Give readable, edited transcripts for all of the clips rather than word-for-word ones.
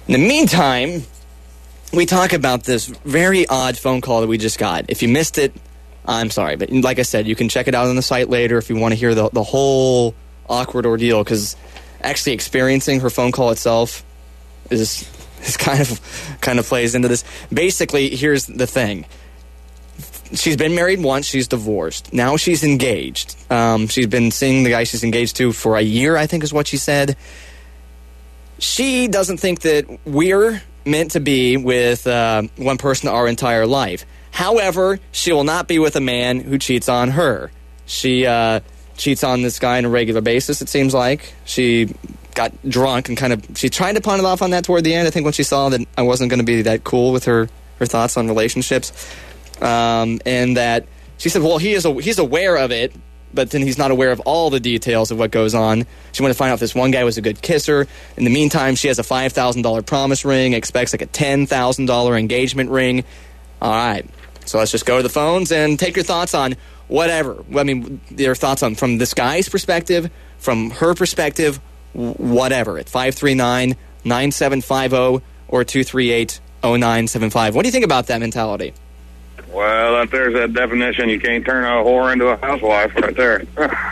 In the meantime, we talk about this very odd phone call that we just got. If you missed it, I'm sorry. But like I said, you can check it out on the site later if you want to hear the whole awkward ordeal, because actually experiencing her phone call itself is kind of plays into this. Basically, here's the thing. She's been married once. She's divorced. Now she's engaged. She's been seeing the guy she's engaged to for a year, I think is what she said. She doesn't think that we're meant to be with one person our entire life. However, she will not be with a man who cheats on her. She cheats on this guy on a regular basis, it seems like. She got drunk and she tried to pawn it off on that toward the end, I think, when she saw that I wasn't going to be that cool with her thoughts on relationships. And that she said, well, he's aware of it, but then he's not aware of all the details of what goes on. She wanted to find out if this one guy was a good kisser. In the meantime, she has a $5,000 promise ring, expects like a $10,000 engagement ring. All right, so let's just go to the phones and take your thoughts on whatever. I mean, your thoughts on from this guy's perspective, from her perspective, whatever, at 539-9750 or 238-0975. What do you think about that mentality? Well, if there's a definition, you can't turn a whore into a housewife right there.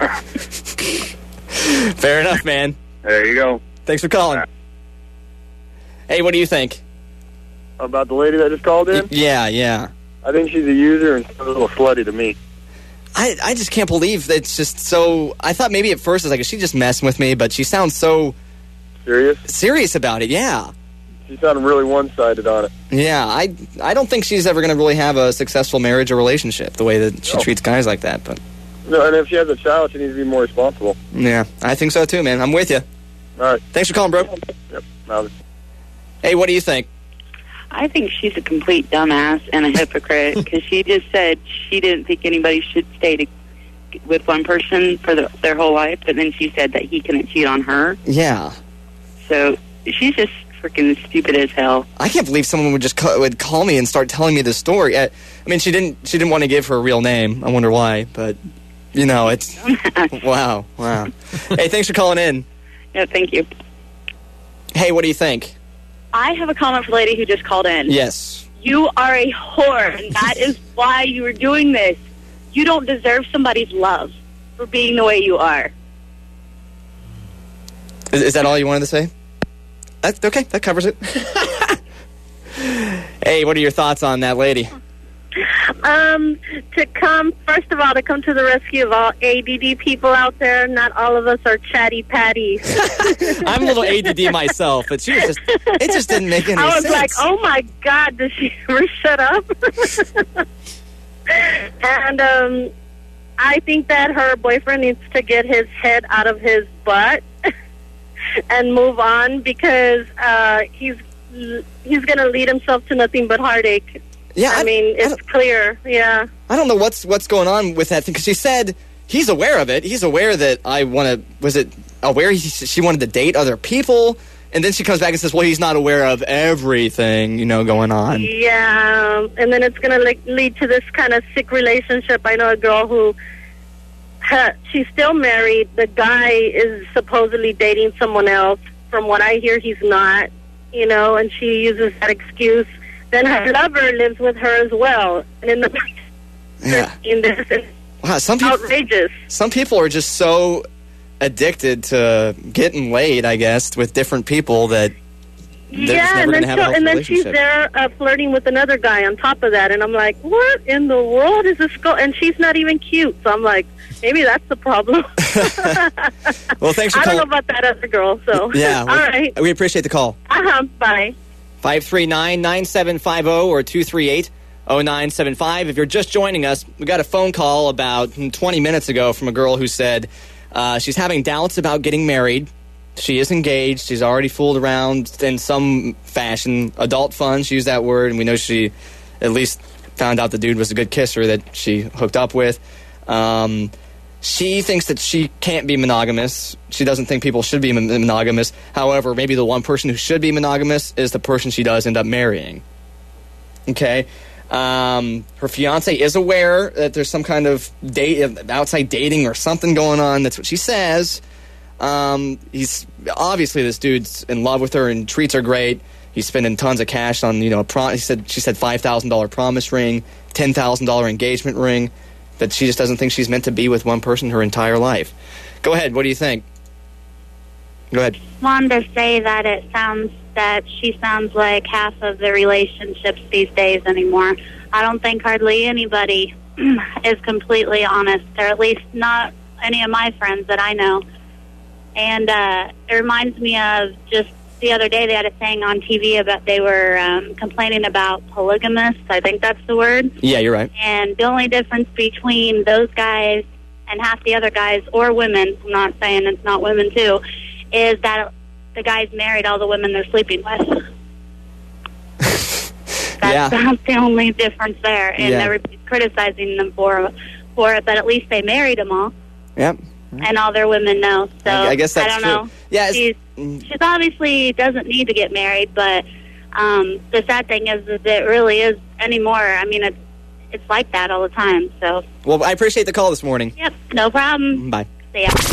Fair enough, man. There you go. Thanks for calling. Hey, what do you think? About the lady that just called in? Yeah. I think she's a user and she's a little slutty to me. I just can't believe that it's just so... I thought maybe at first, is she just messing with me, but she sounds so... Serious about it, yeah. She sounded really one-sided on it. Yeah, I don't think she's ever going to really have a successful marriage or relationship, the way that she treats guys like that. But no, and if she has a child, she needs to be more responsible. Yeah, I think so too, man. I'm with you. All right. Thanks for calling, bro. Yep. Hey, what do you think? I think she's a complete dumbass and a hypocrite because she just said she didn't think anybody should stay with one person for their whole life, but then she said that he couldn't cheat on her. Yeah. So she's just freaking stupid as hell. I can't believe someone would just would call me and start telling me the story. I mean, she didn't want to give her real name. I wonder why, but it's wow. Hey, thanks for calling in. Yeah, thank you. Hey, what do you think? I have a comment for the lady who just called in. Yes. You are a whore, and that is why you are doing this. You don't deserve somebody's love for being the way you are. Is that all you wanted to say? Okay, that covers it. Hey, what are your thoughts on that lady? To come to the rescue of all ADD people out there. Not all of us are chatty patties. I'm a little ADD myself, but it just didn't make any sense. I was like, oh my God, does she ever shut up? And I think that her boyfriend needs to get his head out of his butt and move on because he's going to lead himself to nothing but heartache. Yeah, I mean, it's clear. Yeah. I don't know what's going on with that thing because she said he's aware of it. He's aware that I want to. Was it aware she wanted to date other people? And then she comes back and says, "Well, he's not aware of everything, going on." Yeah, and then it's going to lead to this kind of sick relationship. I know a girl who she's still married. The guy is supposedly dating someone else. From what I hear, he's not. And she uses that excuse. Then her lover lives with her as well. And in this, wow, outrageous. Some people are just so addicted to getting laid, I guess, with different people that they're just never going to have a healthy relationship. She's there flirting with another guy on top of that. And I'm like, what in the world is this girl? And she's not even cute. So I'm like, maybe that's the problem. Well, thanks for calling. I don't know about that other girl, so. Yeah. Well, all right. We appreciate the call. Bye. 539-9750 or 238-0975. If you're just joining us, we got a phone call about 20 minutes ago from a girl who said she's having doubts about getting married. She is engaged. She's already fooled around in some fashion. Adult fun, she used that word, and we know she at least found out the dude was a good kisser that she hooked up with. She thinks that she can't be monogamous. She doesn't think people should be monogamous. However, maybe the one person who should be monogamous is the person she does end up marrying. Okay? Her fiance is aware that there's some kind of outside dating or something going on. That's what she says. He's obviously this dude's in love with her and treats her great. He's spending tons of cash on, she said $5,000 promise ring, $10,000 engagement ring, that she just doesn't think she's meant to be with one person her entire life. Go ahead. What do you think? Go ahead. Wanted to say that she sounds like half of the relationships these days anymore. I don't think hardly anybody is completely honest, or at least not any of my friends that I know. And it reminds me of just the other day they had a thing on TV about they were complaining about polygamists. I think that's the word. Yeah, you're right. And the only difference between those guys and half the other guys, or women, I'm not saying it's not women too, is that the guys married all the women they're sleeping with. That's the only difference there. And everybody's criticizing them for it, but at least they married them all. Yep. And all their women know. So I guess that's I don't true. know. Yeah, she's obviously doesn't need to get married, but the sad thing is it really is anymore. I mean, it's like that all the time. So. Well, I appreciate the call this morning. Yep, no problem. Bye. See ya.